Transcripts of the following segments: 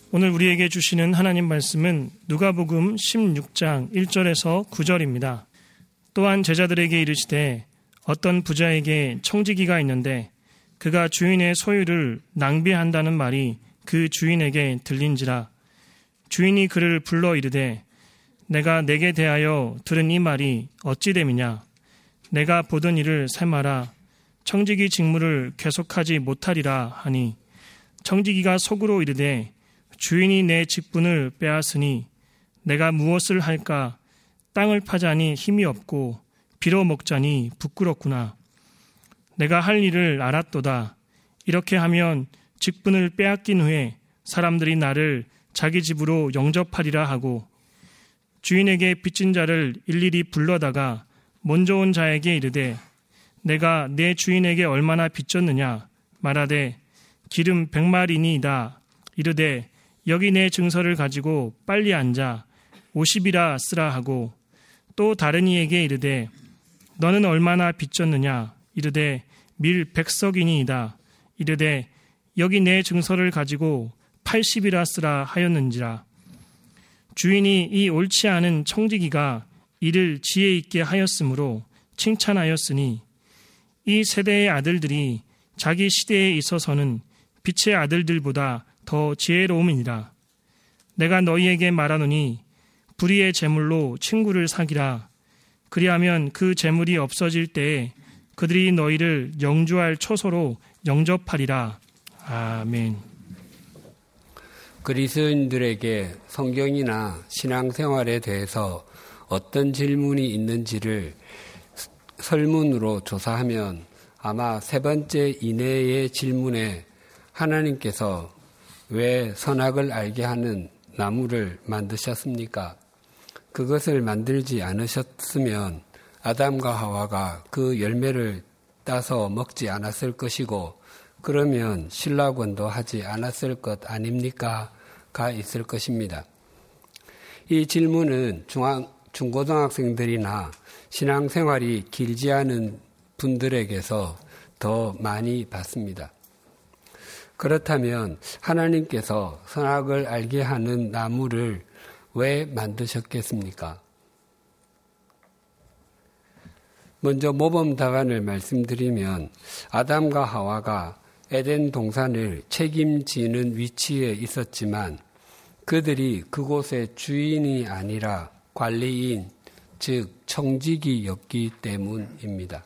오늘 우리에게 주시는 하나님 말씀은 누가복음 16장 1절에서 9절입니다. 또한 제자들에게 이르시되 어떤 부자에게 청지기가 있는데 그가 주인의 소유를 낭비한다는 말이 그 주인에게 들린지라. 주인이 그를 불러 이르되 내가 내게 대하여 들은 이 말이 어찌 됨이냐. 내가 보던 일을 삼아라. 청지기 직무를 계속하지 못하리라 하니 청지기가 속으로 이르되 주인이 내 직분을 빼앗으니 내가 무엇을 할까. 땅을 파자니 힘이 없고 빌어 먹자니 부끄럽구나. 내가 할 일을 알았도다. 이렇게 하면 직분을 빼앗긴 후에 사람들이 나를 자기 집으로 영접하리라 하고 주인에게 빚진 자를 일일이 불러다가 먼저 온 자에게 이르되 내가 내 주인에게 얼마나 빚졌느냐. 말하되 기름 100마리니이다. 이르되 여기 내 증서를 가지고 빨리 앉아 50이라 쓰라 하고 또 다른 이에게 이르되 너는 얼마나 빚졌느냐. 이르되 밀 100석이니이다. 이르되 여기 내 증서를 가지고 80이라 쓰라 하였는지라. 주인이 이 옳지 않은 청지기가 이를 지혜 있게 하였으므로 칭찬하였으니 이 세대의 아들들이 자기 시대에 있어서는 빛의 아들들보다 더 지혜로움이니라. 내가 너희에게 말하노니 불의의 재물로 친구를 사기라. 그리하면 그 재물이 없어질 때에 그들이 너희를 영주할 초소로 영접하리라. 아멘. 그리스도인들에게 성경이나 신앙생활에 대해서 어떤 질문이 있는지를 설문으로 조사하면 아마 세 번째 이내의 질문에 하나님께서 왜 선악을 알게 하는 나무를 만드셨습니까? 그것을 만들지 않으셨으면 아담과 하와가 그 열매를 따서 먹지 않았을 것이고 그러면 신라권도 하지 않았을 것 아닙니까? 가 있을 것입니다. 이 질문은 중고등학생들이나 신앙생활이 길지 않은 분들에게서 더 많이 받습니다. 그렇다면 하나님께서 선악을 알게 하는 나무를 왜 만드셨겠습니까? 먼저 모범답안을 말씀드리면 아담과 하와가 에덴 동산을 책임지는 위치에 있었지만 그들이 그곳의 주인이 아니라 관리인, 즉 청지기였기 때문입니다.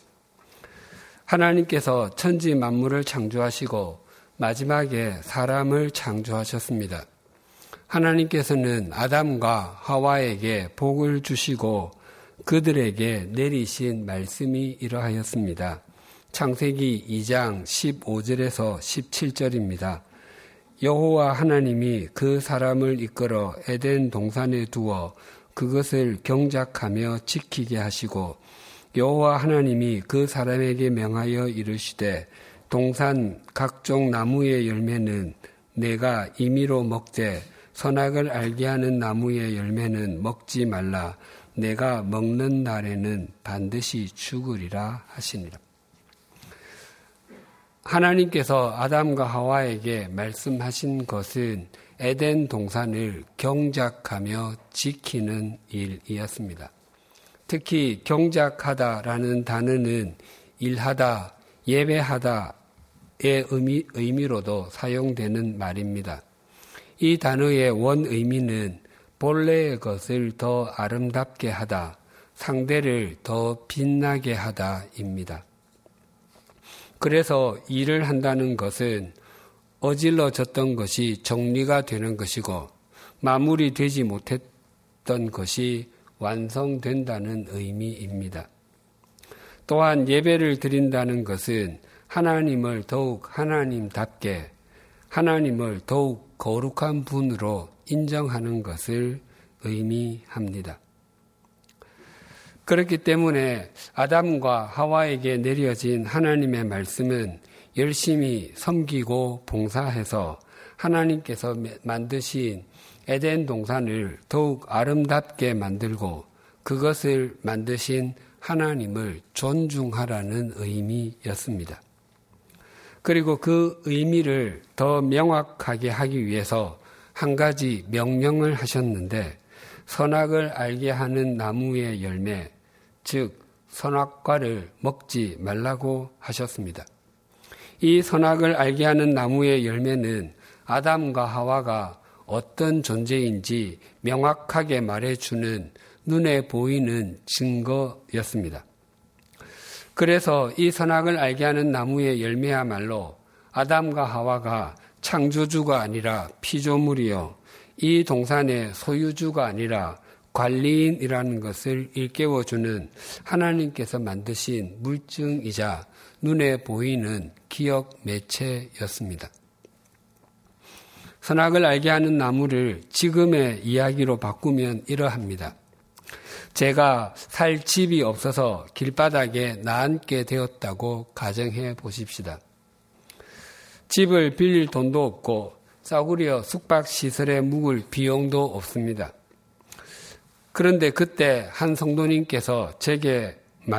하나님께서 천지 만물을 창조하시고 마지막에 사람을 창조하셨습니다. 하나님께서는 아담과 하와에게 복을 주시고 그들에게 내리신 말씀이 이러하였습니다. 창세기 2장 15절에서 17절입니다. 여호와 하나님이 그 사람을 이끌어 에덴 동산에 두어 그것을 경작하며 지키게 하시고 여호와 하나님이 그 사람에게 명하여 이르시되 동산 각종 나무의 열매는 내가 임의로 먹되 선악을 알게 하는 나무의 열매는 먹지 말라. 내가 먹는 날에는 반드시 죽으리라 하시니라. 하나님께서 아담과 하와에게 말씀하신 것은 에덴 동산을 경작하며 지키는 일이었습니다. 특히 경작하다라는 단어는 일하다, 예배하다의 의미로도 사용되는 말입니다. 이 단어의 원 의미는 본래의 것을 더 아름답게 하다, 상대를 더 빛나게 하다입니다. 그래서 일을 한다는 것은 어질러졌던 것이 정리가 되는 것이고 마무리되지 못했던 것이 완성된다는 의미입니다. 또한 예배를 드린다는 것은 하나님을 더욱 하나님답게, 하나님을 더욱 거룩한 분으로 인정하는 것을 의미합니다. 그렇기 때문에 아담과 하와에게 내려진 하나님의 말씀은 열심히 섬기고 봉사해서 하나님께서 만드신 에덴 동산을 더욱 아름답게 만들고 그것을 만드신 하나님을 존중하라는 의미였습니다. 그리고 그 의미를 더 명확하게 하기 위해서 한 가지 명령을 하셨는데 선악을 알게 하는 나무의 열매, 즉 선악과를 먹지 말라고 하셨습니다. 이 선악을 알게 하는 나무의 열매는 아담과 하와가 어떤 존재인지 명확하게 말해주는 눈에 보이는 증거였습니다. 그래서 이 선악을 알게 하는 나무의 열매야말로 아담과 하와가 창조주가 아니라 피조물이요, 이 동산의 소유주가 아니라 관리인이라는 것을 일깨워주는 하나님께서 만드신 물증이자 눈에 보이는 기억 매체였습니다. 선악을 알게 하는 나무를 지금의 이야기로 바꾸면 이러합니다. 제가 살 집이 없어서 길바닥에 나앉게 되었다고 가정해 보십시다. 집을 빌릴 돈도 없고 싸구려 숙박시설에 묵을 비용도 없습니다. 그런데 그때 한 성도님께서 제게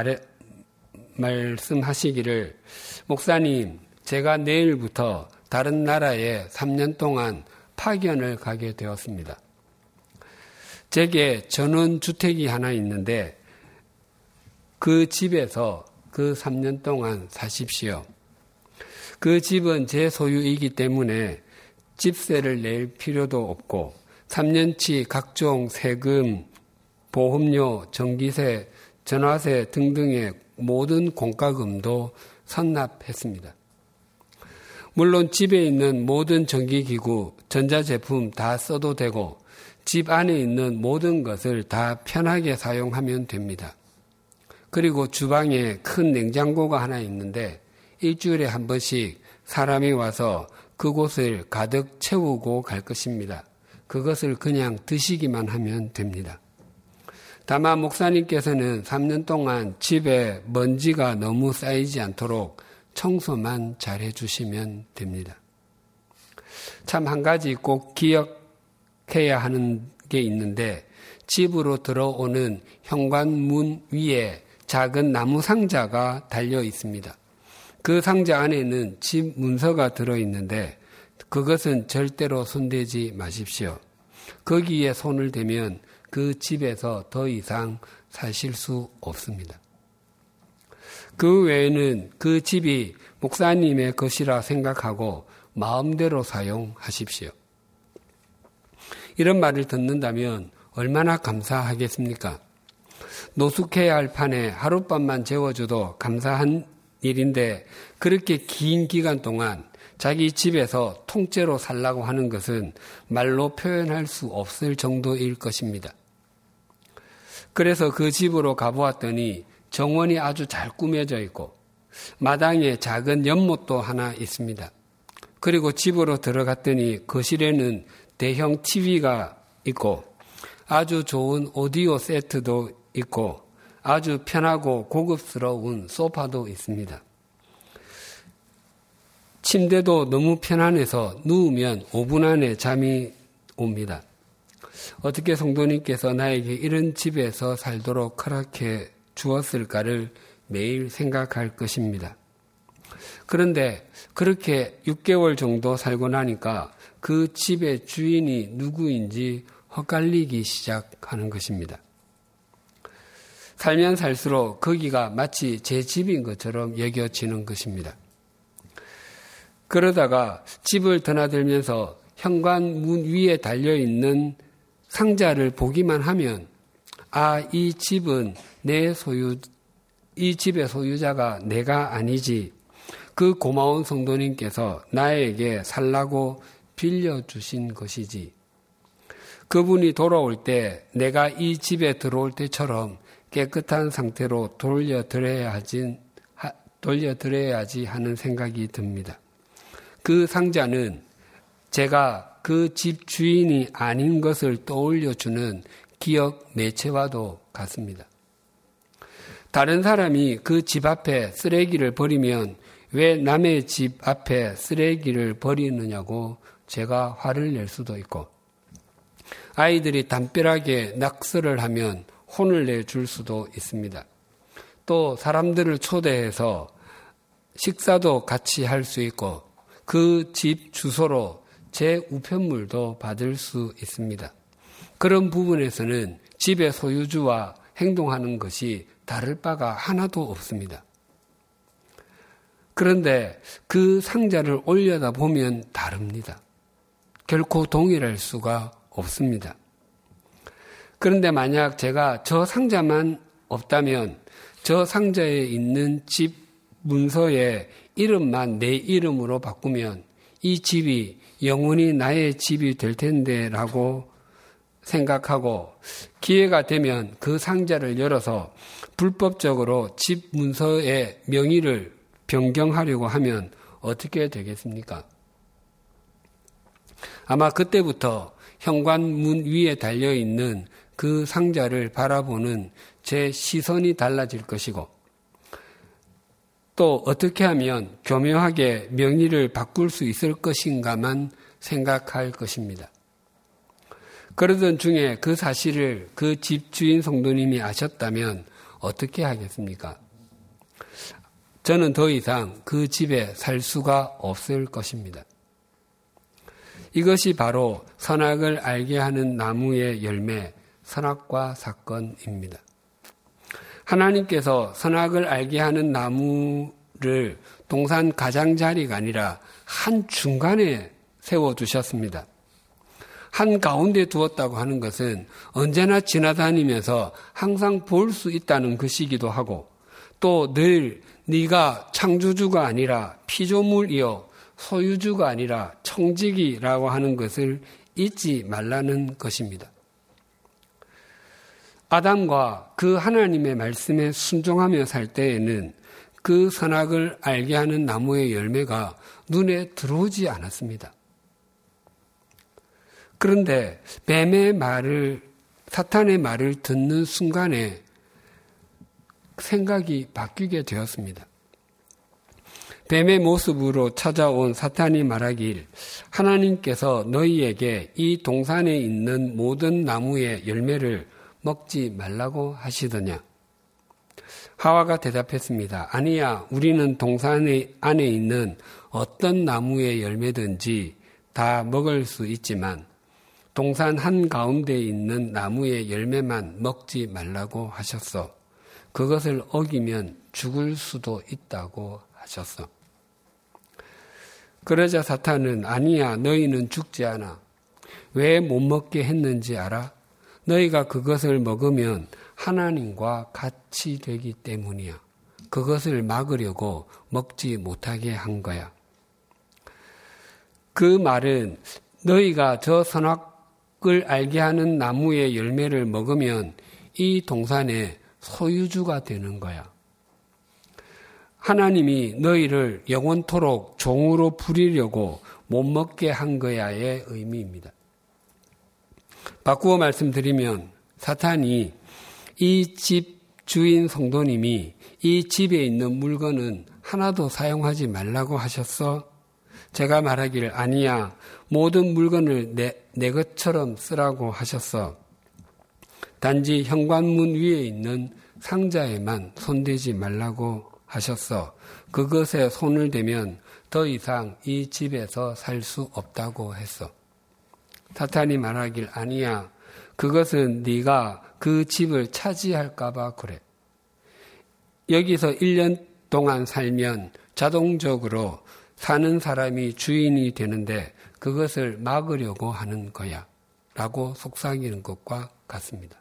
말씀하시기를, 목사님, 제가 내일부터 다른 나라에 3년 동안 파견을 가게 되었습니다. 제게 전원주택이 하나 있는데 그 집에서 그 3년 동안 사십시오. 그 집은 제 소유이기 때문에 집세를 낼 필요도 없고 3년치 각종 세금, 보험료, 전기세, 전화세 등등의 모든 공과금도 선납했습니다. 물론 집에 있는 모든 전기기구, 전자제품 다 써도 되고 집 안에 있는 모든 것을 다 편하게 사용하면 됩니다. 그리고 주방에 큰 냉장고가 하나 있는데 일주일에 한 번씩 사람이 와서 그곳을 가득 채우고 갈 것입니다. 그것을 그냥 드시기만 하면 됩니다. 다만 목사님께서는 3년 동안 집에 먼지가 너무 쌓이지 않도록 청소만 잘 해주시면 됩니다. 참 한 가지 꼭 기억해야 하는 게 있는데 집으로 들어오는 현관문 위에 작은 나무 상자가 달려 있습니다. 그 상자 안에는 집 문서가 들어있는데 그것은 절대로 손대지 마십시오. 거기에 손을 대면 그 집에서 더 이상 사실 수 없습니다. 그 외에는 그 집이 목사님의 것이라 생각하고 마음대로 사용하십시오. 이런 말을 듣는다면 얼마나 감사하겠습니까? 노숙해야 할 판에 하룻밤만 재워줘도 감사한 일인데 그렇게 긴 기간 동안 자기 집에서 통째로 살라고 하는 것은 말로 표현할 수 없을 정도일 것입니다. 그래서 그 집으로 가보았더니 정원이 아주 잘 꾸며져 있고 마당에 작은 연못도 하나 있습니다. 그리고 집으로 들어갔더니 거실에는 대형 TV가 있고 아주 좋은 오디오 세트도 있고 아주 편하고 고급스러운 소파도 있습니다. 침대도 너무 편안해서 누우면 5분 안에 잠이 옵니다. 어떻게 성도님께서 나에게 이런 집에서 살도록 허락해 주었을까를 매일 생각할 것입니다. 그런데 그렇게 6개월 정도 살고 나니까 그 집의 주인이 누구인지 헛갈리기 시작하는 것입니다. 살면 살수록 거기가 마치 제 집인 것처럼 여겨지는 것입니다. 그러다가 집을 드나들면서 현관문 위에 달려있는 상자를 보기만 하면 이 집은 이 집의 소유자가 내가 아니지. 그 고마운 성도님께서 나에게 살라고 빌려주신 것이지. 그분이 돌아올 때 내가 이 집에 들어올 때처럼 깨끗한 상태로 돌려드려야지 하는 생각이 듭니다. 그 상자는 제가 그 집 주인이 아닌 것을 떠올려주는 기억 매체와도 같습니다. 다른 사람이 그 집 앞에 쓰레기를 버리면 왜 남의 집 앞에 쓰레기를 버리느냐고 제가 화를 낼 수도 있고, 아이들이 담벼락에 낙서를 하면 혼을 내줄 수도 있습니다. 또 사람들을 초대해서 식사도 같이 할 수 있고 그 집 주소로 재우편물도 받을 수 있습니다. 그런 부분에서는 집의 소유주와 행동하는 것이 다를 바가 하나도 없습니다. 그런데 그 상자를 올려다 보면 다릅니다. 결코 동일할 수가 없습니다. 그런데 만약 제가 저 상자만 없다면 저 상자에 있는 집 문서의 이름만 내 이름으로 바꾸면 이 집이 영원히 나의 집이 될 텐데 라고 생각하고 기회가 되면 그 상자를 열어서 불법적으로 집 문서의 명의를 변경하려고 하면 어떻게 되겠습니까? 아마 그때부터 현관문 위에 달려있는 그 상자를 바라보는 제 시선이 달라질 것이고 또 어떻게 하면 교묘하게 명의를 바꿀 수 있을 것인가만 생각할 것입니다. 그러던 중에 그 사실을 그 집주인 성도님이 아셨다면 어떻게 하겠습니까? 저는 더 이상 그 집에 살 수가 없을 것입니다. 이것이 바로 선악을 알게 하는 나무의 열매, 선악과 사건입니다. 하나님께서 선악을 알게 하는 나무를 동산 가장자리가 아니라 한 중간에 세워두셨습니다. 한 가운데 두었다고 하는 것은 언제나 지나다니면서 항상 볼 수 있다는 것이기도 하고 또 늘 네가 창조주가 아니라 피조물이요 소유주가 아니라 청지기라고 하는 것을 잊지 말라는 것입니다. 아담과 그 하나님의 말씀에 순종하며 살 때에는 그 선악을 알게 하는 나무의 열매가 눈에 들어오지 않았습니다. 그런데 사탄의 말을 듣는 순간에 생각이 바뀌게 되었습니다. 뱀의 모습으로 찾아온 사탄이 말하길 하나님께서 너희에게 이 동산에 있는 모든 나무의 열매를 먹지 말라고 하시더냐? 하와가 대답했습니다. 아니야, 우리는 동산 안에 있는 어떤 나무의 열매든지 다 먹을 수 있지만 동산 한가운데 있는 나무의 열매만 먹지 말라고 하셨어. 그것을 어기면 죽을 수도 있다고 하셨어. 그러자 사탄은 아니야, 너희는 죽지 않아. 왜 못 먹게 했는지 알아? 너희가 그것을 먹으면 하나님과 같이 되기 때문이야. 그것을 막으려고 먹지 못하게 한 거야. 그 말은 너희가 저 선악을 알게 하는 나무의 열매를 먹으면 이 동산의 소유주가 되는 거야. 하나님이 너희를 영원토록 종으로 부리려고 못 먹게 한 거야의 의미입니다. 바꾸어 말씀드리면 사탄이 이 집 주인 성도님이 이 집에 있는 물건은 하나도 사용하지 말라고 하셨어? 제가 말하기를 아니야, 모든 물건을 내 것처럼 쓰라고 하셨어. 단지 현관문 위에 있는 상자에만 손대지 말라고 하셨어. 그것에 손을 대면 더 이상 이 집에서 살 수 없다고 했어. 사탄이 말하길 아니야. 그것은 네가 그 집을 차지할까 봐 그래. 여기서 1년 동안 살면 자동적으로 사는 사람이 주인이 되는데 그것을 막으려고 하는 거야. 라고 속삭이는 것과 같습니다.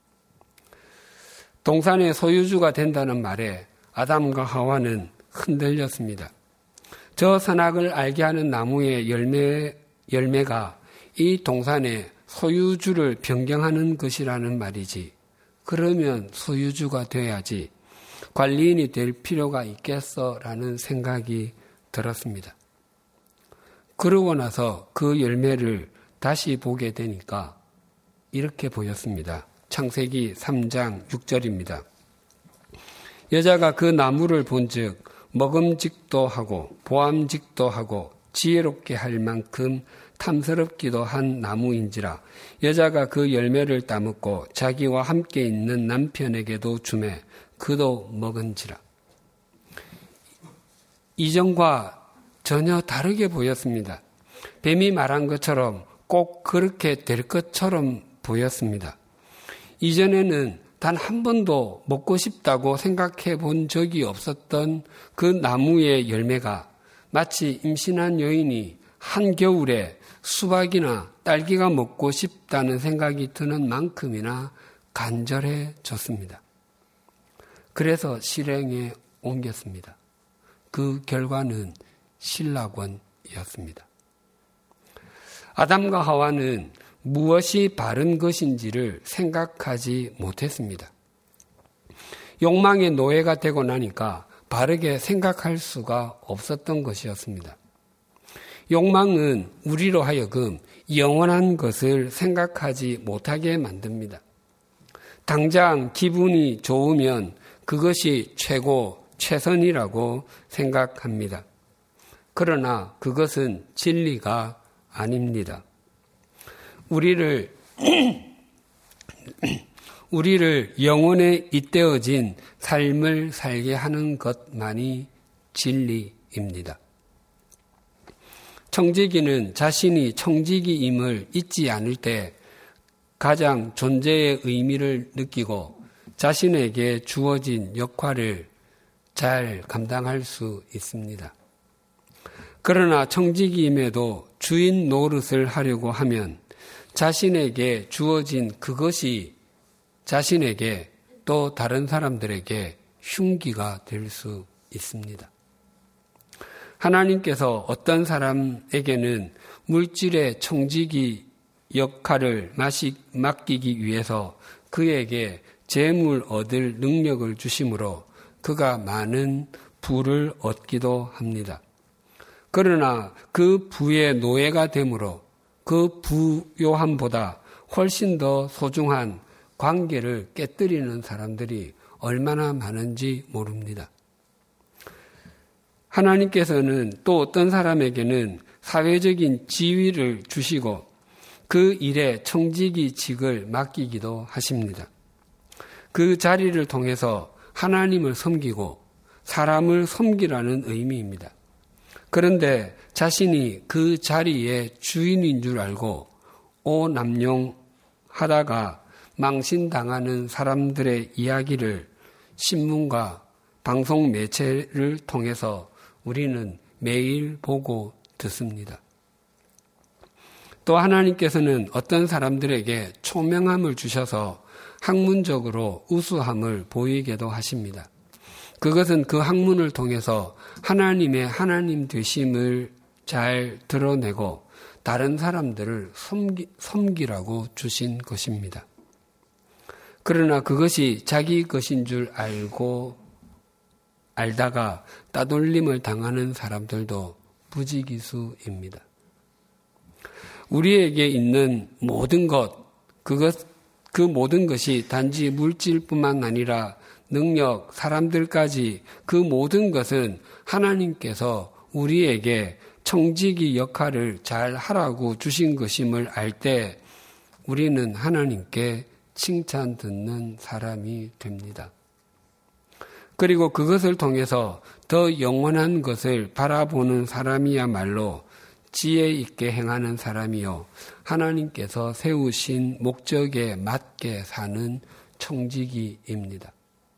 동산의 소유주가 된다는 말에 아담과 하와는 흔들렸습니다. 저 선악을 알게 하는 나무의 열매가 이 동산의 소유주를 변경하는 것이라는 말이지. 그러면 소유주가 돼야지 관리인이 될 필요가 있겠어라는 생각이 들었습니다. 그러고 나서 그 열매를 다시 보게 되니까 이렇게 보였습니다. 창세기 3장 6절입니다. 여자가 그 나무를 본즉 먹음직도 하고 보암직도 하고 지혜롭게 할 만큼 탐스럽기도 한 나무인지라 여자가 그 열매를 따먹고 자기와 함께 있는 남편에게도 주매 그도 먹은지라. 이전과 전혀 다르게 보였습니다. 뱀이 말한 것처럼 꼭 그렇게 될 것처럼 보였습니다. 이전에는 단 한 번도 먹고 싶다고 생각해 본 적이 없었던 그 나무의 열매가 마치 임신한 여인이 한겨울에 수박이나 딸기가 먹고 싶다는 생각이 드는 만큼이나 간절해졌습니다. 그래서 실행에 옮겼습니다. 그 결과는 신락원이었습니다. 아담과 하와는 무엇이 바른 것인지를 생각하지 못했습니다. 욕망의 노예가 되고 나니까 바르게 생각할 수가 없었던 것이었습니다. 욕망은 우리로 하여금 영원한 것을 생각하지 못하게 만듭니다. 당장 기분이 좋으면 그것이 최고, 최선이라고 생각합니다. 그러나 그것은 진리가 아닙니다. 우리를 영혼에 잇대어진 삶을 살게 하는 것만이 진리입니다. 청지기는 자신이 청지기임을 잊지 않을 때 가장 존재의 의미를 느끼고 자신에게 주어진 역할을 잘 감당할 수 있습니다. 그러나 청지기임에도 주인 노릇을 하려고 하면 자신에게 주어진 그것이 자신에게 또 다른 사람들에게 흉기가 될 수 있습니다. 하나님께서 어떤 사람에게는 물질의 청지기 역할을 맡기기 위해서 그에게 재물 얻을 능력을 주심으로 그가 많은 부를 얻기도 합니다. 그러나 그 부의 노예가 되므로 그 부요함보다 훨씬 더 소중한 관계를 깨뜨리는 사람들이 얼마나 많은지 모릅니다. 하나님께서는 또 어떤 사람에게는 사회적인 지위를 주시고 그 일에 청지기직을 맡기기도 하십니다. 그 자리를 통해서 하나님을 섬기고 사람을 섬기라는 의미입니다. 그런데 자신이 그 자리의 주인인 줄 알고 오남용하다가 망신당하는 사람들의 이야기를 신문과 방송 매체를 통해서 우리는 매일 보고 듣습니다. 또 하나님께서는 어떤 사람들에게 초명함을 주셔서 학문적으로 우수함을 보이게도 하십니다. 그것은 그 학문을 통해서 하나님의 하나님 되심을 잘 드러내고 다른 사람들을 섬기라고 주신 것입니다. 그러나 그것이 자기 것인 줄 알다가 따돌림을 당하는 사람들도 부지기수입니다. 우리에게 있는 모든 그 모든 것이 단지 물질뿐만 아니라 능력, 사람들까지 그 모든 것은 하나님께서 우리에게 청지기 역할을 잘 하라고 주신 것임을 알 때 우리는 하나님께 칭찬 듣는 사람이 됩니다. 그리고 그것을 통해서 더 영원한 것을 바라보는 사람이야말로 지혜 있게 행하는 사람이요 하나님께서 세우신 목적에 맞게 사는 청지기입니다.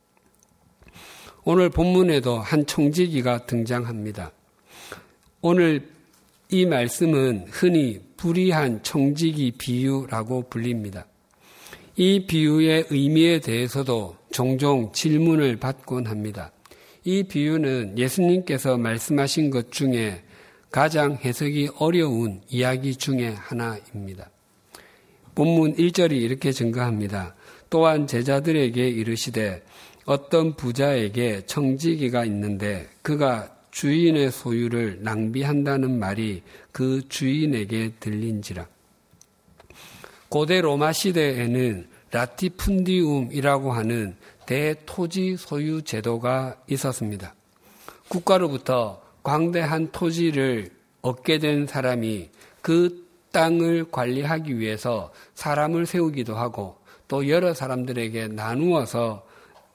오늘 본문에도 한 청지기가 등장합니다. 오늘 이 말씀은 흔히 불의한 청지기 비유라고 불립니다. 이 비유의 의미에 대해서도 종종 질문을 받곤 합니다. 이 비유는 예수님께서 말씀하신 것 중에 가장 해석이 어려운 이야기 중에 하나입니다. 본문 1절이 이렇게 증거합니다. 또한 제자들에게 이르시되 어떤 부자에게 청지기가 있는데 그가 주인의 소유를 낭비한다는 말이 그 주인에게 들린지라. 고대 로마 시대에는 라티푼디움이라고 하는 대토지 소유 제도가 있었습니다. 국가로부터 광대한 토지를 얻게 된 사람이 그 땅을 관리하기 위해서 사람을 세우기도 하고 또 여러 사람들에게 나누어서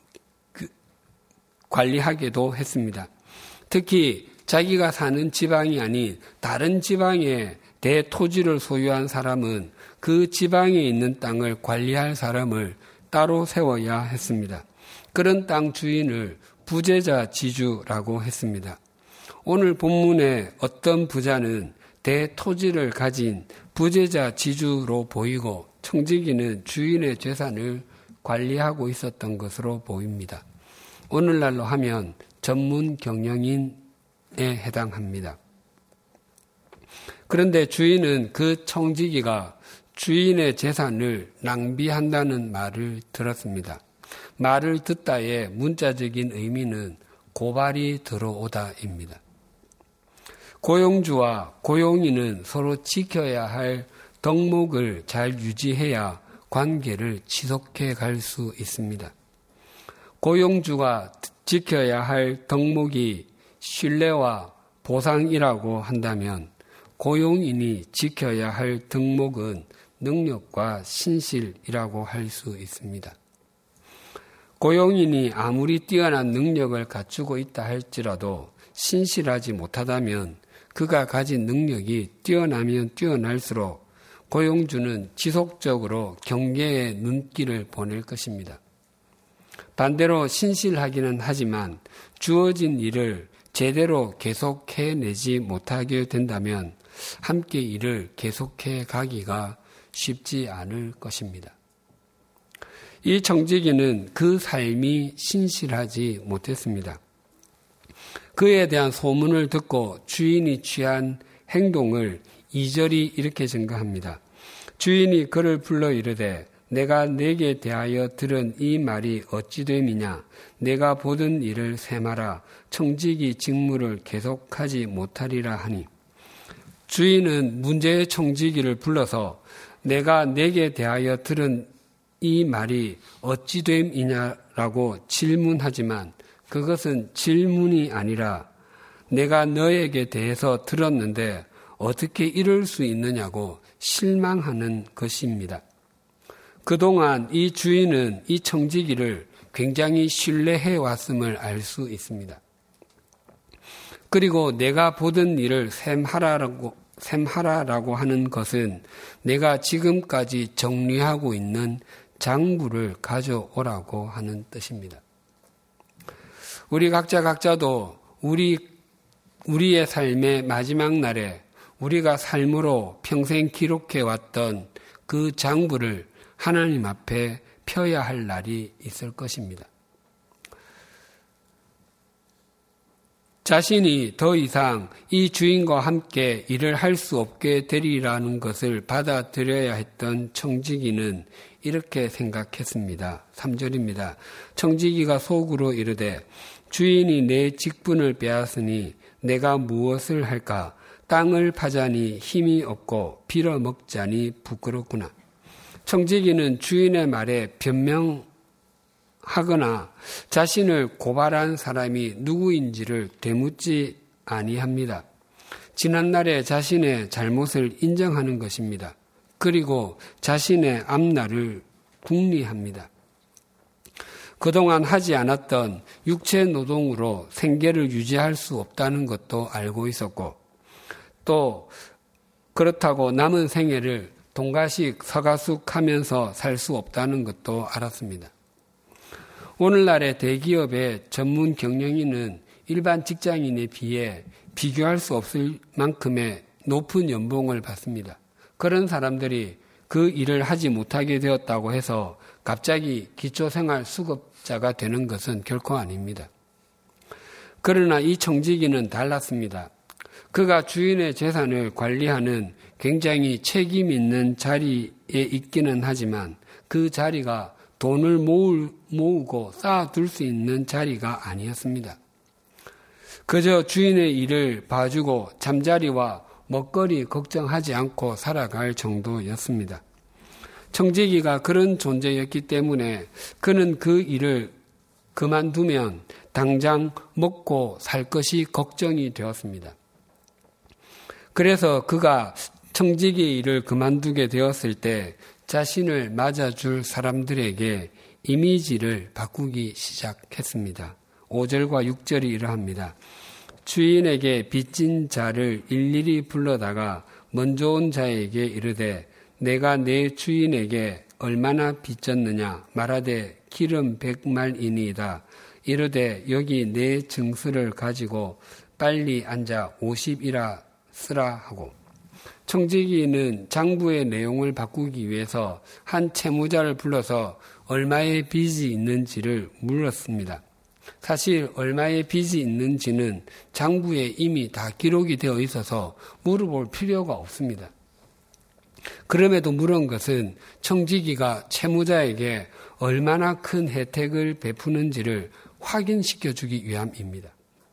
관리하기도 했습니다. 특히 자기가 사는 지방이 아닌 다른 지방에 대토지를 소유한 사람은 그 지방에 있는 땅을 관리할 사람을 따로 세워야 했습니다. 그런 땅 주인을 부재자 지주라고 했습니다. 오늘 본문의 어떤 부자는 대토지를 가진 부재자 지주로 보이고 청지기는 주인의 재산을 관리하고 있었던 것으로 보입니다. 오늘날로 하면 전문 경영인에 해당합니다. 그런데 주인은 그 청지기가 주인의 재산을 낭비한다는 말을 들었습니다. 말을 듣다의 문자적인 의미는 고발이 들어오다입니다. 고용주와 고용인은 서로 지켜야 할 덕목을 잘 유지해야 관계를 지속해 갈 수 있습니다. 고용주가 지켜야 할 덕목이 신뢰와 보상이라고 한다면 고용인이 지켜야 할 덕목은 능력과 신실이라고 할 수 있습니다. 고용인이 아무리 뛰어난 능력을 갖추고 있다 할지라도 신실하지 못하다면 그가 가진 능력이 뛰어나면 뛰어날수록 고용주는 지속적으로 경계의 눈길을 보낼 것입니다. 반대로 신실하기는 하지만 주어진 일을 제대로 계속해내지 못하게 된다면 함께 일을 계속해 가기가 쉽지 않을 것입니다. 이 청지기는 그 삶이 신실하지 못했습니다. 그에 대한 소문을 듣고 주인이 취한 행동을 2절이 이렇게 증거합니다. 주인이 그를 불러 이르되 내가 네게 대하여 들은 이 말이 어찌 됨이냐 내가 보던 일을 셈하라 청지기 직무를 계속하지 못하리라 하니 주인은 문제의 청지기를 불러서 내가 네게 대하여 들은 이 말이 어찌 됨이냐라고 질문하지만 그것은 질문이 아니라 내가 너에게 대해서 들었는데 어떻게 이럴 수 있느냐고 실망하는 것입니다. 그동안 이 주인은 이 청지기를 굉장히 신뢰해 왔음을 알 수 있습니다. 그리고 내가 보던 일을 셈하라라고 하는 것은 내가 지금까지 정리하고 있는 장부를 가져오라고 하는 뜻입니다. 우리 각자도 우리의 삶의 마지막 날에 우리가 삶으로 평생 기록해왔던 그 장부를 하나님 앞에 펴야 할 날이 있을 것입니다. 자신이 더 이상 이 주인과 함께 일을 할 수 없게 되리라는 것을 받아들여야 했던 청지기는 이렇게 생각했습니다. 3절입니다. 청지기가 속으로 이르되 주인이 내 직분을 빼앗으니 내가 무엇을 할까? 땅을 파자니 힘이 없고 빌어먹자니 부끄럽구나. 청지기는 주인의 말에 변명하거나 자신을 고발한 사람이 누구인지를 되묻지 아니합니다. 지난날에 자신의 잘못을 인정하는 것입니다. 그리고 자신의 앞날을 궁리합니다. 그동안 하지 않았던 육체 노동으로 생계를 유지할 수 없다는 것도 알고 있었고 또 그렇다고 남은 생애를 동가식 서가숙하면서 살 수 없다는 것도 알았습니다. 오늘날의 대기업의 전문 경영인은 일반 직장인에 비해 비교할 수 없을 만큼의 높은 연봉을 받습니다. 그런 사람들이 그 일을 하지 못하게 되었다고 해서 갑자기 기초생활 수급자가 되는 것은 결코 아닙니다. 그러나 이 청지기는 달랐습니다. 그가 주인의 재산을 관리하는 굉장히 책임 있는 자리에 있기는 하지만 그 자리가 돈을 모으고 쌓아둘 수 있는 자리가 아니었습니다. 그저 주인의 일을 봐주고 잠자리와 먹거리 걱정하지 않고 살아갈 정도였습니다. 청지기가 그런 존재였기 때문에 그는 그 일을 그만두면 당장 먹고 살 것이 걱정이 되었습니다. 그래서 그가 청지기의 일을 그만두게 되었을 때 자신을 맞아줄 사람들에게 이미지를 바꾸기 시작했습니다. 5절과 6절이 이러합니다. 주인에게 빚진 자를 일일이 불러다가 먼저 온 자에게 이르되 내가 내 주인에게 얼마나 빚졌느냐 말하되 기름 100말이니이다. 이르되 여기 내 증서를 가지고 빨리 앉아 50이라 쓰라 하고 청지기는 장부의 내용을 바꾸기 위해서 한 채무자를 불러서 얼마의 빚이 있는지를 물었습니다. 사실 얼마의 빚이 있는지는 장부에 이미 다 기록이 되어 있어서 물어볼 필요가 없습니다. 그럼에도 물은 것은 청지기가 채무자에게 얼마나 큰 혜택을 베푸는지를 확인시켜주기 위함입니다.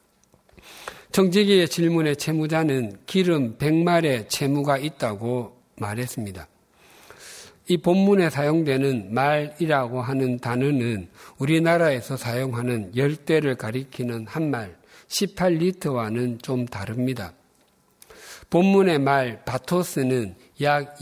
청지기의 질문에 채무자는 기름 100말의 채무가 있다고 말했습니다. 이 본문에 사용되는 말이라고 하는 단어는 우리나라에서 사용하는 열대를 가리키는 한말 18리터와는 좀 다릅니다. 본문의 말 바토스는 약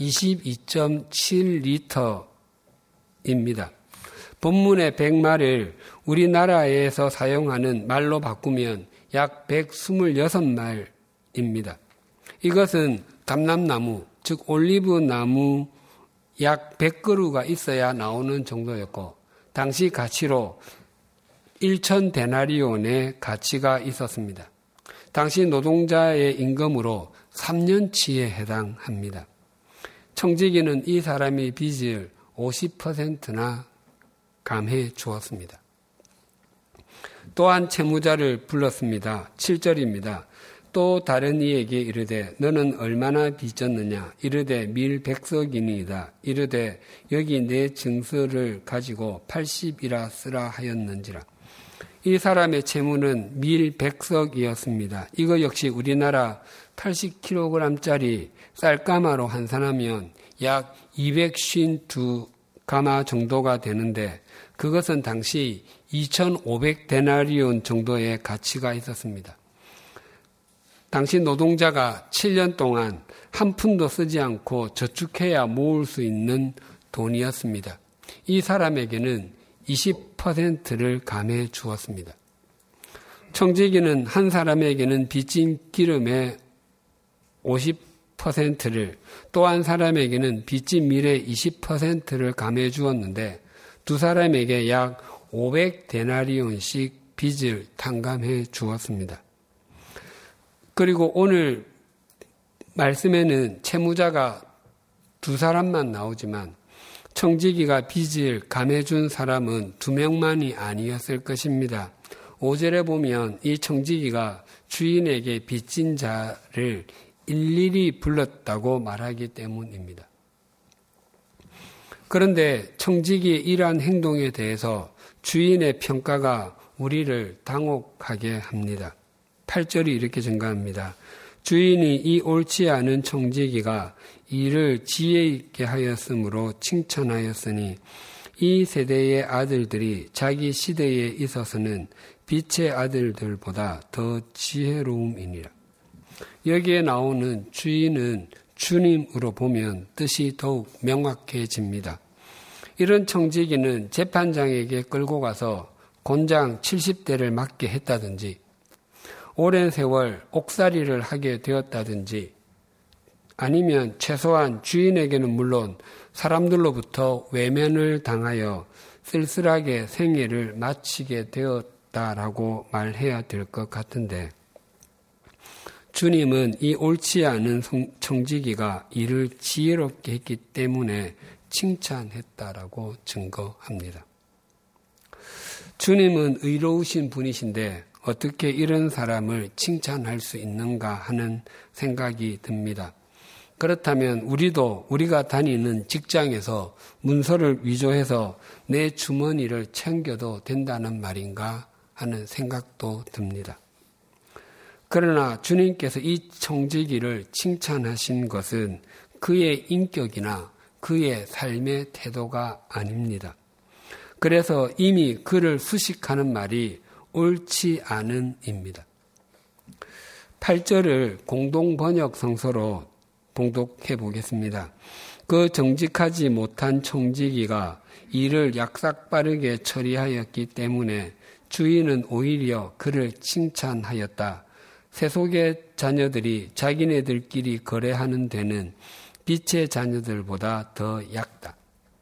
22.7리터입니다. 본문의 100말을 우리나라에서 사용하는 말로 바꾸면 약 126말입니다. 이것은 감람나무, 즉 올리브나무 약 100그루가 있어야 나오는 정도였고 당시 가치로 1,000데나리온의 가치가 있었습니다. 당시 노동자의 임금으로 3년치에 해당합니다. 청지기는 이 사람의 빚을 50%나 감해 주었습니다. 또한 채무자를 불렀습니다. 7절입니다. 또 다른 이에게 이르되 너는 얼마나 빚졌느냐 이르되 밀 100석이니이다. 이르되 여기 내 증서를 가지고 80이라 쓰라 하였는지라. 이 사람의 채무는 밀 100석이었습니다. 이거 역시 우리나라 80kg짜리 쌀가마로 환산하면 약 252가마 정도가 되는데 그것은 당시 2,500데나리온 정도의 가치가 있었습니다. 당시 노동자가 7년 동안 한 푼도 쓰지 않고 저축해야 모을 수 있는 돈이었습니다. 이 사람에게는 20%를 감해 주었습니다. 청지기는 한 사람에게는 빚진 기름의 50%를 또 한 사람에게는 빚진 밀의 20%를 감해 주었는데 두 사람에게 약 500데나리온씩 빚을 탕감해 주었습니다. 그리고 오늘 말씀에는 채무자가 두 사람만 나오지만 청지기가 빚을 감해준 사람은 2명만이 아니었을 것입니다. 5절에 보면 이 청지기가 주인에게 빚진 자를 일일이 불렀다고 말하기 때문입니다. 그런데 청지기의 이러한 행동에 대해서 주인의 평가가 우리를 당혹하게 합니다. 8절이 이렇게 증가합니다. 주인이 이 옳지 않은 청지기가 이를 지혜 있게 하였으므로 칭찬하였으니 이 세대의 아들들이 자기 시대에 있어서는 빛의 아들들보다 더 지혜로움이니라. 여기에 나오는 주인은 주님으로 보면 뜻이 더욱 명확해집니다. 이런 청지기는 재판장에게 끌고 가서 곤장 70대를 맞게 했다든지 오랜 세월 옥살이를 하게 되었다든지 아니면 최소한 주인에게는 물론 사람들로부터 외면을 당하여 쓸쓸하게 생애를 마치게 되었다라고 말해야 될 것 같은데 주님은 이 옳지 않은 청지기가 이를 지혜롭게 했기 때문에 칭찬했다라고 증거합니다. 주님은 의로우신 분이신데 어떻게 이런 사람을 칭찬할 수 있는가 하는 생각이 듭니다. 그렇다면 우리가 다니는 직장에서 문서를 위조해서 내 주머니를 챙겨도 된다는 말인가 하는 생각도 듭니다. 그러나 주님께서 이 청지기를 칭찬하신 것은 그의 인격이나 그의 삶의 태도가 아닙니다. 그래서 이미 그를 수식하는 말이 옳지 않은입니다. 8절을 공동번역 성서로 봉독해 보겠습니다. 그 정직하지 못한 청지기가 일을 약삭빠르게 처리하였기 때문에 주인은 오히려 그를 칭찬하였다. 세속의 자녀들이 자기네들끼리 거래하는 데는 빛의 자녀들보다 더 얕다.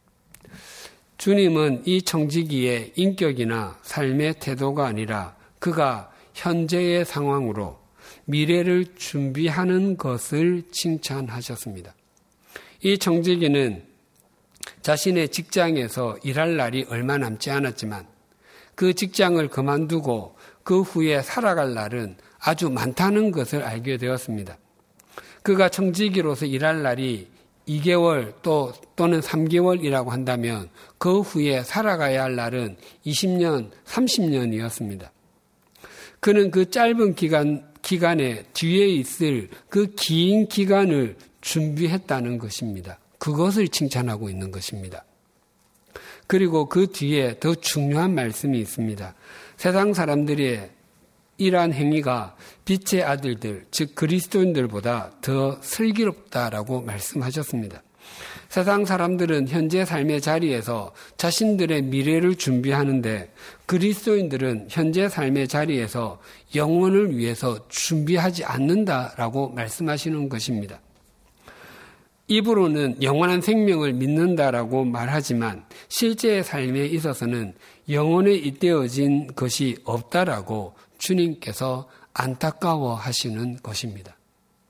주님은 이 청지기의 인격이나 삶의 태도가 아니라 그가 현재의 상황으로 미래를 준비하는 것을 칭찬하셨습니다. 이 청지기는 자신의 직장에서 일할 날이 얼마 남지 않았지만 그 직장을 그만두고 그 후에 살아갈 날은 아주 많다는 것을 알게 되었습니다. 그가 청지기로서 일할 날이 2개월 또는 3개월이라고 한다면 그 후에 살아가야 할 날은 20년, 30년이었습니다. 그는 그 짧은 기간에 뒤에 있을 그 긴 기간을 준비했다는 것입니다. 그것을 칭찬하고 있는 것입니다. 그리고 그 뒤에 더 중요한 말씀이 있습니다. 세상 사람들의 이러한 행위가 빛의 아들들, 즉 그리스도인들보다 더 슬기롭다라고 말씀하셨습니다. 세상 사람들은 현재 삶의 자리에서 자신들의 미래를 준비하는데 그리스도인들은 현재 삶의 자리에서 영혼을 위해서 준비하지 않는다라고 말씀하시는 것입니다. 입으로는 영원한 생명을 믿는다라고 말하지만 실제의 삶에 있어서는 영혼에 잇대어진 것이 없다라고 주님께서 안타까워 하시는 것입니다.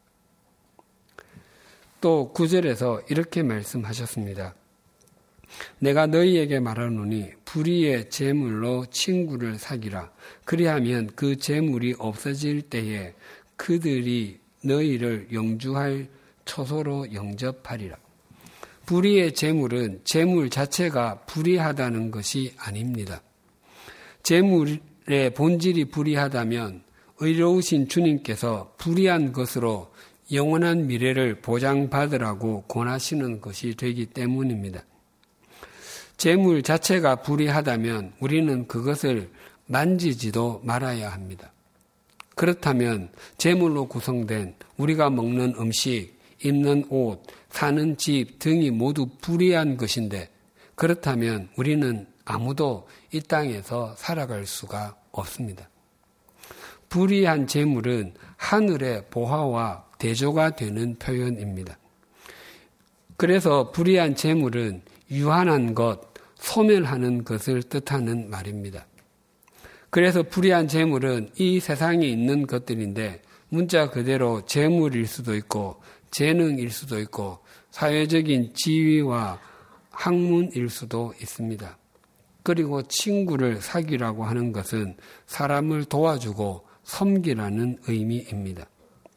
또 9절에서 이렇게 말씀하셨습니다. 내가 너희에게 말하노니 불의의 재물로 친구를 사귀라. 그리하면 그 재물이 없어질 때에 그들이 너희를 영주할 처소로 영접하리라. 불의의 재물은 재물 자체가 불의하다는 것이 아닙니다. 재물의 본질이 불의하다면 의로우신 주님께서 불의한 것으로 영원한 미래를 보장받으라고 권하시는 것이 되기 때문입니다. 재물 자체가 불의하다면 우리는 그것을 만지지도 말아야 합니다. 그렇다면 재물로 구성된 우리가 먹는 음식, 입는 옷, 사는 집 등이 모두 불의한 것인데 그렇다면 우리는 아무도 이 땅에서 살아갈 수가 없습니다. 불의한 재물은 하늘의 보화와 대조가 되는 표현입니다. 그래서 불의한 재물은 유한한 것, 소멸하는 것을 뜻하는 말입니다. 그래서 불의한 재물은 이 세상에 있는 것들인데 문자 그대로 재물일 수도 있고 재능일 수도 있고 사회적인 지위와 학문일 수도 있습니다. 그리고 친구를 사귀라고 하는 것은 사람을 도와주고 섬기라는 의미입니다.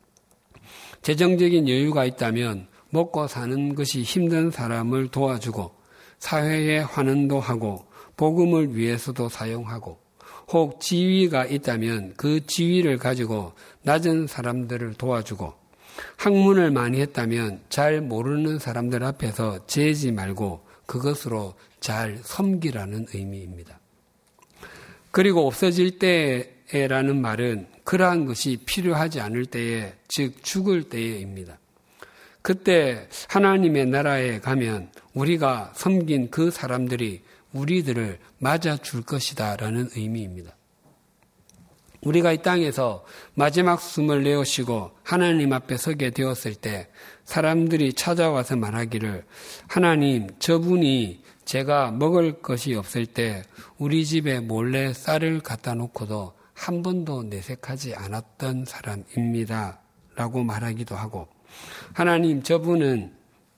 재정적인 여유가 있다면 먹고 사는 것이 힘든 사람을 도와주고 사회에 환원도 하고 복음을 위해서도 사용하고 혹 지위가 있다면 그 지위를 가지고 낮은 사람들을 도와주고 학문을 많이 했다면 잘 모르는 사람들 앞에서 재지 말고 그것으로 잘 섬기라는 의미입니다. 그리고 없어질 때라는 말은 그러한 것이 필요하지 않을 때에, 즉 죽을 때에입니다. 그때 하나님의 나라에 가면 우리가 섬긴 그 사람들이 우리들을 맞아줄 것이다 라는 의미입니다. 우리가 이 땅에서 마지막 숨을 내어쉬고 하나님 앞에 서게 되었을 때 사람들이 찾아와서 말하기를 하나님, 저분이 제가 먹을 것이 없을 때 우리 집에 몰래 쌀을 갖다 놓고도 한 번도 내색하지 않았던 사람입니다 라고 말하기도 하고 하나님, 저분은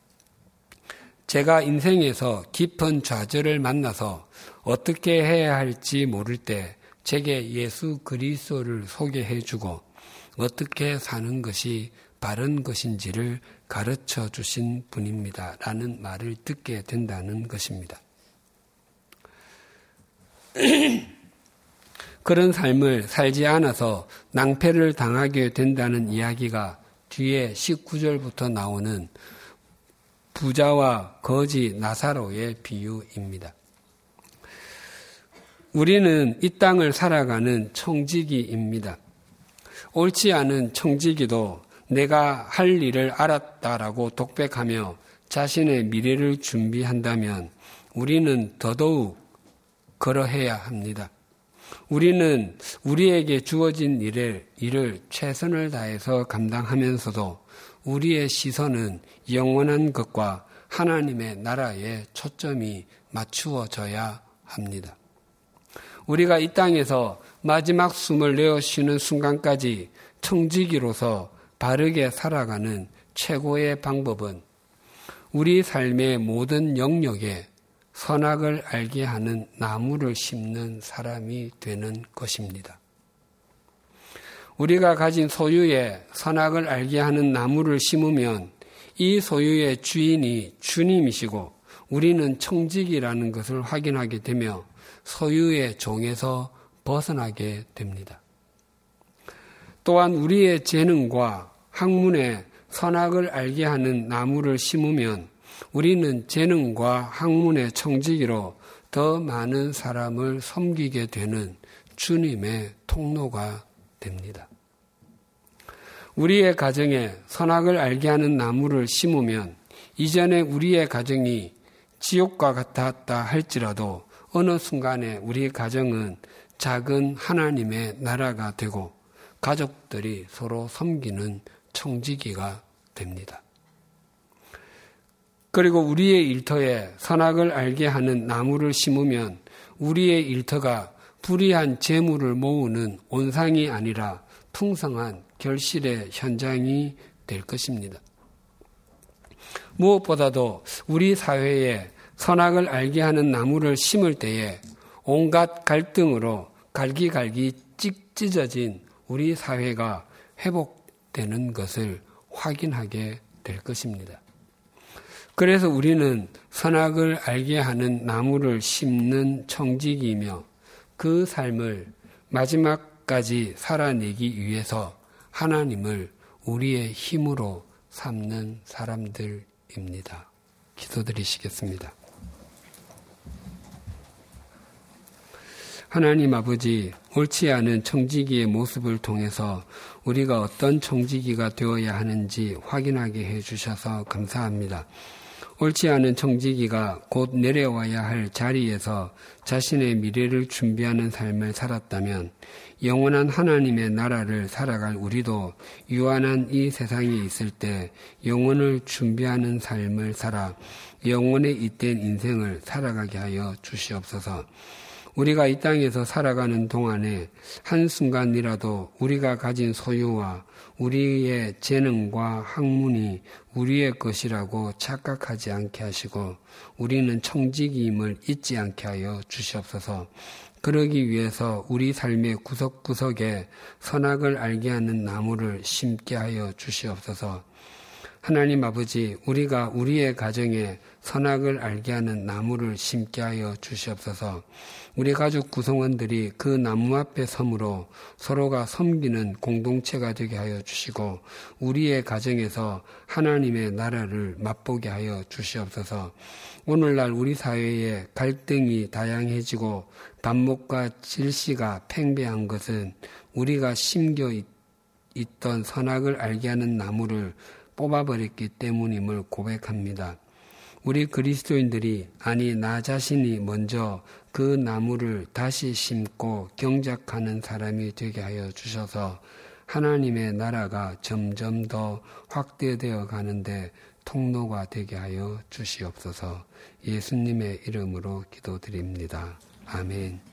제가 인생에서 깊은 좌절을 만나서 어떻게 해야 할지 모를 때 제게 예수 그리스도를 소개해주고 어떻게 사는 것이 바른 것인지를 가르쳐 주신 분입니다 라는 말을 듣게 된다는 것입니다. 그런 삶을 살지 않아서 낭패를 당하게 된다는 이야기가 뒤에 19절부터 나오는 부자와 거지 나사로의 비유입니다. 우리는 이 땅을 살아가는 청지기입니다. 옳지 않은 청지기도 내가 할 일을 알았다라고 독백하며 자신의 미래를 준비한다면 우리는 더더욱 그러해야 합니다. 우리는 우리에게 주어진 일을 최선을 다해서 감당하면서도 우리의 시선은 영원한 것과 하나님의 나라에 초점이 맞추어져야 합니다. 우리가 이 땅에서 마지막 숨을 내어 쉬는 순간까지 청지기로서 바르게 살아가는 최고의 방법은 우리 삶의 모든 영역에 선악을 알게 하는 나무를 심는 사람이 되는 것입니다. 우리가 가진 소유에 선악을 알게 하는 나무를 심으면 이 소유의 주인이 주님이시고 우리는 청지기라는 것을 확인하게 되며 소유의 종에서 벗어나게 됩니다. 또한 우리의 재능과 학문에 선악을 알게 하는 나무를 심으면 우리는 재능과 학문의 청지기로 더 많은 사람을 섬기게 되는 주님의 통로가 됩니다. 우리의 가정에 선악을 알게 하는 나무를 심으면 이전에 우리의 가정이 지옥과 같았다 할지라도 어느 순간에 우리 가정은 작은 하나님의 나라가 되고 가족들이 서로 섬기는 청지기가 됩니다. 그리고 우리의 일터에 선악을 알게 하는 나무를 심으면 우리의 일터가 불의한 재물을 모으는 온상이 아니라 풍성한 결실의 현장이 될 것입니다. 무엇보다도 우리 사회에 선악을 알게 하는 나무를 심을 때에 온갖 갈등으로 갈기갈기 찢어진 우리 사회가 회복되는 것을 확인하게 될 것입니다. 그래서 우리는 선악을 알게 하는 나무를 심는 청지기이며 그 삶을 마지막까지 살아내기 위해서 하나님을 우리의 힘으로 삼는 사람들입니다. 기도드리시겠습니다. 하나님 아버지, 옳지 않은 청지기의 모습을 통해서 우리가 어떤 청지기가 되어야 하는지 확인하게 해주셔서 감사합니다. 옳지 않은 청지기가 곧 내려와야 할 자리에서 자신의 미래를 준비하는 삶을 살았다면 영원한 하나님의 나라를 살아갈 우리도 유한한 이 세상에 있을 때 영혼을 준비하는 삶을 살아 영혼에 잇된 인생을 살아가게 하여 주시옵소서. 우리가 이 땅에서 살아가는 동안에 한순간이라도 우리가 가진 소유와 우리의 재능과 학문이 우리의 것이라고 착각하지 않게 하시고 우리는 청지기임을 잊지 않게 하여 주시옵소서. 그러기 위해서 우리 삶의 구석구석에 선악을 알게 하는 나무를 심게 하여 주시옵소서. 하나님 아버지, 우리가 우리의 가정에 선악을 알게 하는 나무를 심게 하여 주시옵소서. 우리 가족 구성원들이 그 나무 앞에 섬으로 서로가 섬기는 공동체가 되게 하여 주시고 우리의 가정에서 하나님의 나라를 맛보게 하여 주시옵소서. 오늘날 우리 사회에 갈등이 다양해지고 반목과 질시가 팽배한 것은 우리가 심겨 있던 선악을 알게 하는 나무를 뽑아버렸기 때문임을 고백합니다. 우리 그리스도인들이 아니 나 자신이 먼저 그 나무를 다시 심고 경작하는 사람이 되게 하여 주셔서 하나님의 나라가 점점 더 확대되어 가는데 통로가 되게 하여 주시옵소서. 예수님의 이름으로 기도드립니다. 아멘.